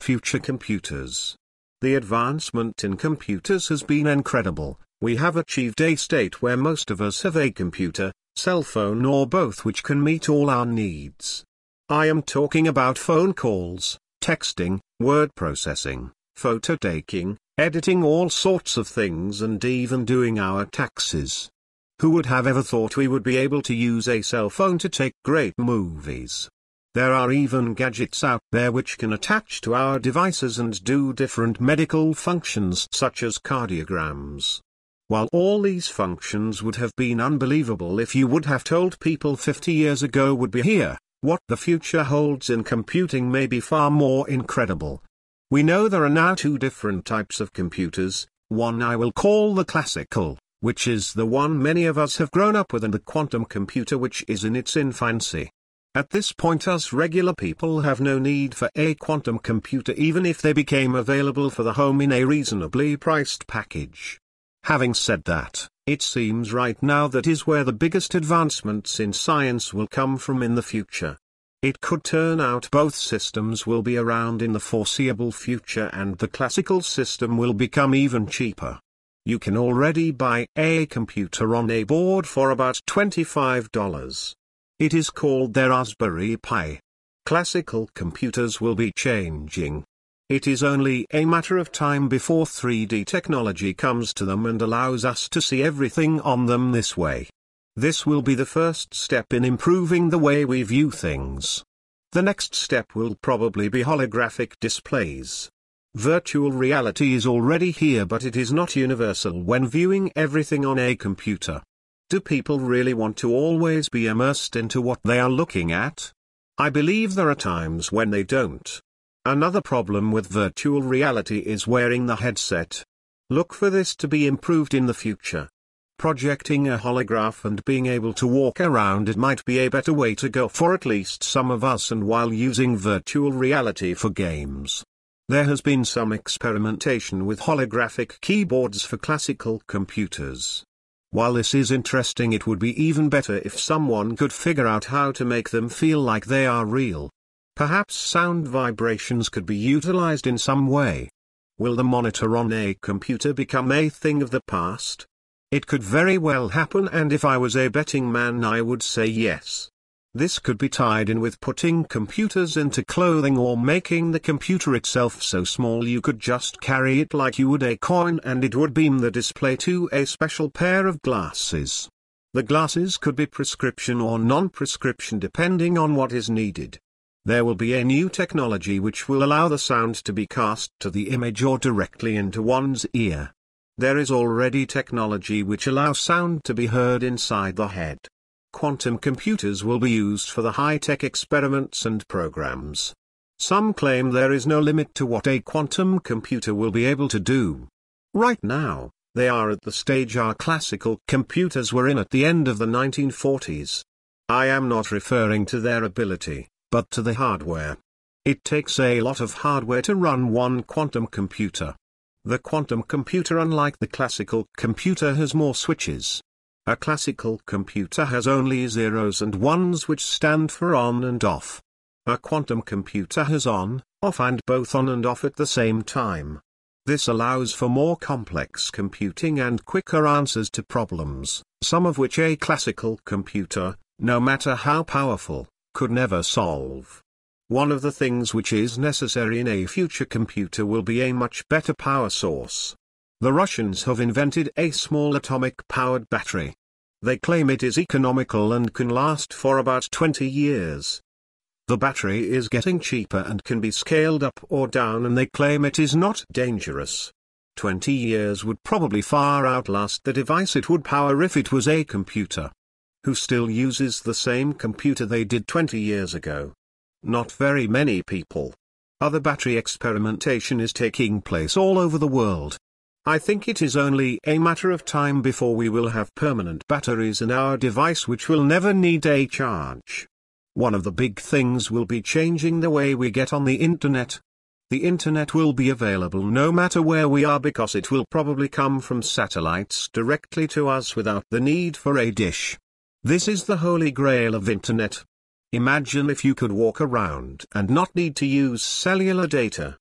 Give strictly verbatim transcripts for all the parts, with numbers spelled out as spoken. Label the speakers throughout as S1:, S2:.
S1: Future computers. The advancement in computers has been incredible. We have achieved a state where most of us have a computer, cell phone or both which can meet all our needs. I am talking about phone calls, texting, word processing, photo taking, editing all sorts of things and even doing our taxes. Who would have ever thought we would be able to use a cell phone to take great movies? There are even gadgets out there which can attach to our devices and do different medical functions such as cardiograms. While all these functions would have been unbelievable if you would have told people fifty years ago would be here, what the future holds in computing may be far more incredible. We know there are now two different types of computers, one I will call the classical, which is the one many of us have grown up with, and the quantum computer which is in its infancy. At this point us regular people have no need for a quantum computer even if they became available for the home in a reasonably priced package. Having said that, it seems right now that is where the biggest advancements in science will come from in the future. It could turn out both systems will be around in the foreseeable future and the classical system will become even cheaper. You can already buy a computer on a board for about twenty-five dollars. It is called the Raspberry Pi. Classical computers will be changing. It is only a matter of time before three D technology comes to them and allows us to see everything on them this way. This will be the first step in improving the way we view things. The next step will probably be holographic displays. Virtual reality is already here, but it is not universal when viewing everything on a computer. Do people really want to always be immersed into what they are looking at? I believe there are times when they don't. Another problem with virtual reality is wearing the headset. Look for this to be improved in the future. Projecting a holograph and being able to walk around it might be a better way to go for at least some of us, and while using virtual reality for games. There has been some experimentation with holographic keyboards for classical computers. While this is interesting, it would be even better if someone could figure out how to make them feel like they are real. Perhaps sound vibrations could be utilized in some way. Will the monitor on a computer become a thing of the past? It could very well happen, and if I was a betting man I would say yes. This could be tied in with putting computers into clothing or making the computer itself so small you could just carry it like you would a coin and it would beam the display to a special pair of glasses. The glasses could be prescription or non-prescription depending on what is needed. There will be a new technology which will allow the sound to be cast to the image or directly into one's ear. There is already technology which allows sound to be heard inside the head. Quantum computers will be used for the high-tech experiments and programs. Some claim there is no limit to what a quantum computer will be able to do. Right now, they are at the stage our classical computers were in at the end of the nineteen forties. I am not referring to their ability, but to the hardware. It takes a lot of hardware to run one quantum computer. The quantum computer, unlike the classical computer, has more switches. A classical computer has only zeros and ones which stand for on and off. A quantum computer has on, off and both on and off at the same time. This allows for more complex computing and quicker answers to problems, some of which a classical computer, no matter how powerful, could never solve. One of the things which is necessary in a future computer will be a much better power source. The Russians have invented a small atomic-powered battery. They claim it is economical and can last for about twenty years. The battery is getting cheaper and can be scaled up or down, and they claim it is not dangerous. twenty years would probably far outlast the device it would power if it was a computer. Who still uses the same computer they did twenty years ago? Not very many people. Other battery experimentation is taking place all over the world. I think it is only a matter of time before we will have permanent batteries in our device which will never need a charge. One of the big things will be changing the way we get on the internet. The internet will be available no matter where we are because it will probably come from satellites directly to us without the need for a dish. This is the holy grail of internet. Imagine if you could walk around and not need to use cellular data.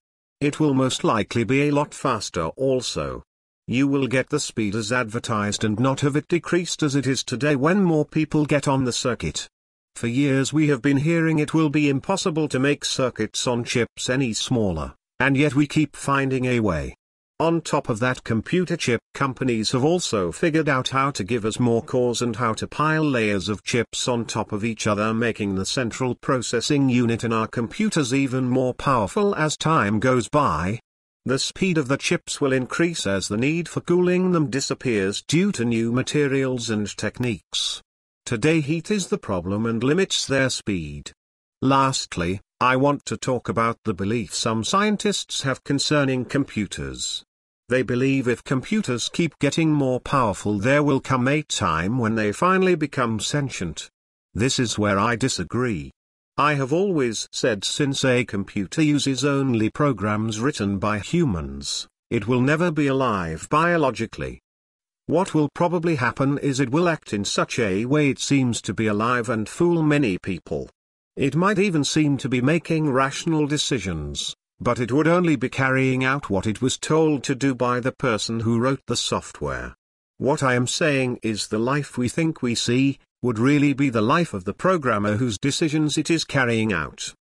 S1: It will most likely be a lot faster also. You will get the speed as advertised and not have it decreased as it is today when more people get on the circuit. For years we have been hearing it will be impossible to make circuits on chips any smaller, and yet we keep finding a way. On top of that, computer chip companies have also figured out how to give us more cores and how to pile layers of chips on top of each other, making the central processing unit in our computers even more powerful as time goes by. The speed of the chips will increase as the need for cooling them disappears due to new materials and techniques. Today heat is the problem and limits their speed. Lastly, I want to talk about the belief some scientists have concerning computers. They believe if computers keep getting more powerful, there will come a time when they finally become sentient. This is where I disagree. I have always said since a computer uses only programs written by humans, it will never be alive biologically. What will probably happen is it will act in such a way it seems to be alive and fool many people. It might even seem to be making rational decisions, but it would only be carrying out what it was told to do by the person who wrote the software. What I am saying is the life we think we see, would really be the life of the programmer whose decisions it is carrying out.